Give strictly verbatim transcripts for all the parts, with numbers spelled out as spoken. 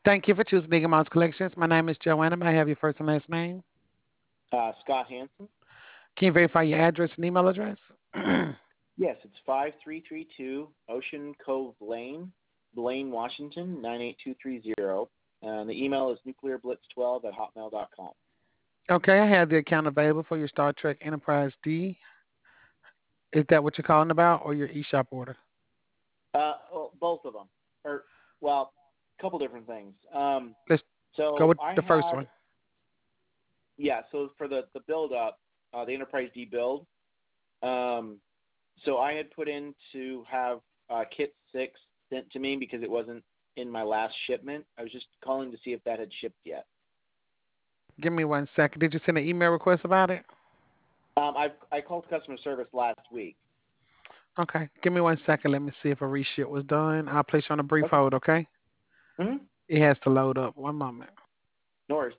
Thank you for choosing Mega Mouse Collections. My name is Joanna. May I have your first and last name? Uh, Scott Hansen. Can you verify your address and email address? Yes, it's five three three two Ocean Cove Lane, Blaine, Washington, nine eight two three zero. And the email is nuclearblitz twelve at hotmail dot com. Okay, I have the account available for your Star Trek Enterprise D. Is that what you're calling about, or your eShop order? Uh, well, both of them. Or, well, a couple different things. Um, Let's go so with I the first had, one. yeah, so for the, the build up, uh, the Enterprise D build, um, so I had put in to have uh, Kit six sent to me because it wasn't in my last shipment. I was just calling to see if that had shipped yet. Give me one second. Did you send an email request about it? Um, I I called customer service last week. Okay, give me one second. Let me see if a reship was done. I'll place you on a brief Okay. hold, okay? Mm-hmm. It has to load up. One moment. No worries.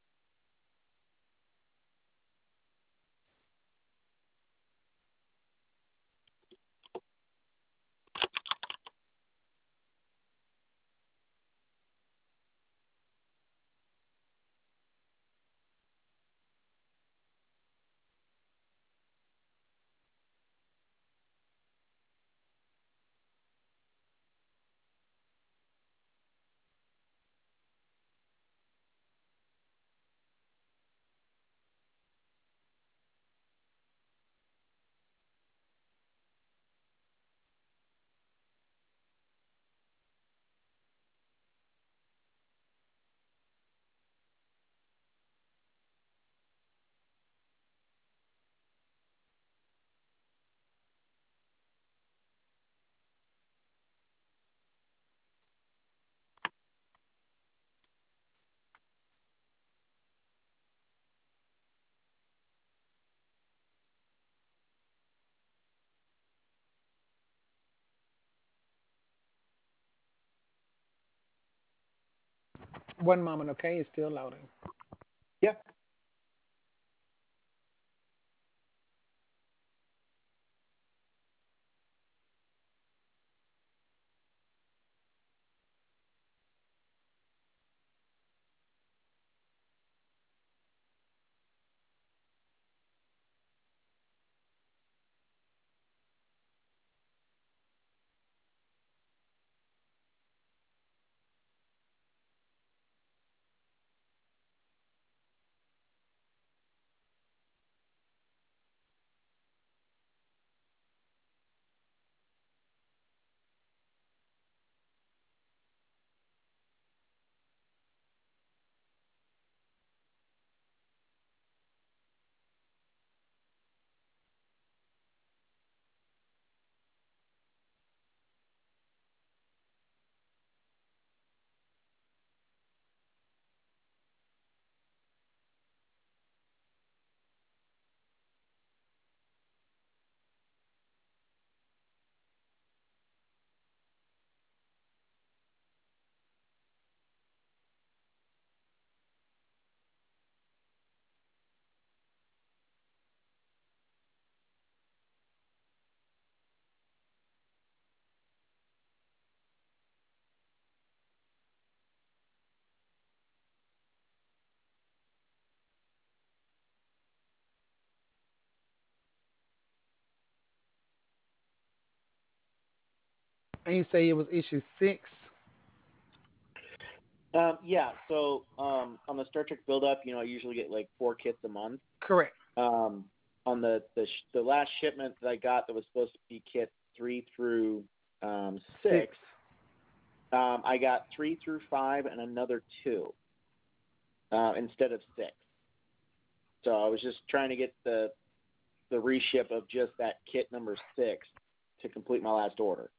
One moment, okay? It's still loading. Yeah. And you say it was issue six? Um, yeah. So um, on the Star Trek build up, you know, I usually get like four kits a month. Correct. Um, on the the sh- the last shipment that I got that was supposed to be kit three through um, six, Six. um, I got three through five and another two uh, instead of six. So I was just trying to get the the reship of just that kit number six to complete my last order.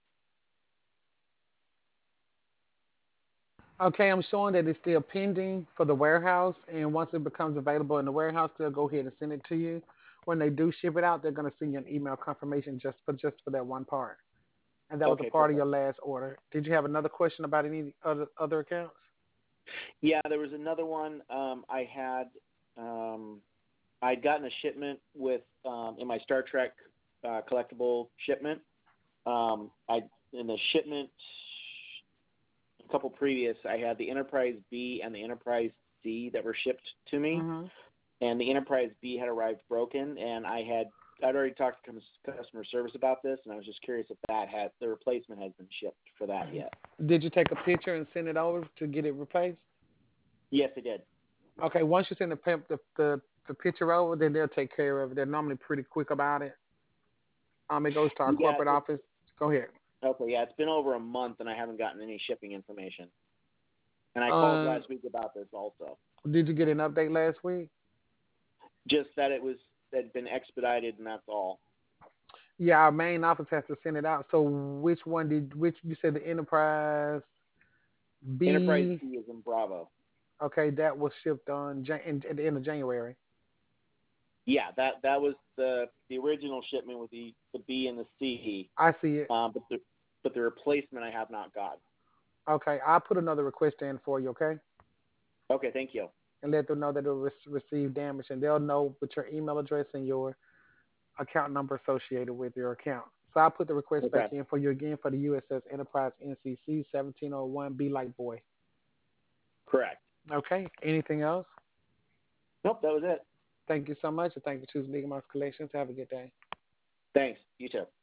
Okay, I'm showing that it's still pending for the warehouse, and once it becomes available in the warehouse, they'll go ahead and send it to you. When they do ship it out, they're gonna send you an email confirmation just for just for that one part. And that was a Okay, part of perfect. your last order. Did you have another question about any other other accounts? Yeah, there was another one. Um, I had um, I'd gotten a shipment with um, in my Star Trek uh, collectible shipment. Um, I in the shipment. couple previous, I had the Enterprise B and the Enterprise C that were shipped to me, Mm-hmm. and the Enterprise B had arrived broken, and I had I'd already talked to customer service about this, and I was just curious if that had the replacement has been shipped for that yet. Did you take a picture and send it over to get it replaced? Yes, I did. Okay, once you send the pimp the, the the picture over, then they'll take care of it. They're normally pretty quick about it. Um, it goes to our Yeah. corporate It's, office. Go ahead. okay. Yeah, it's been over a month, and I haven't gotten any shipping information. And I called Um, last week about this also. did you get an update last week? Just that it was that had been expedited, and that's all. Yeah, our main office has to send it out. So which one did which you said the Enterprise Enterprise B? B is in Bravo. Okay, that was shipped on Jan- in, at the end of January. Yeah, that that was the the original shipment with the the B and the C, I see it. um, but the but the replacement I have not got. Okay, I'll put another request in for you. Okay, Okay, thank you. and let them know that it was received damage, and they'll know with your email address and your account number associated with your account. So I'll put the request back Okay, in for you again for the U S S Enterprise N C C seventeen oh one B Light Boy. correct. Okay, anything else? Nope, that was it. Thank you so much, and thank you for choosing Legal Marks Collections. Have a good day. Thanks. You too.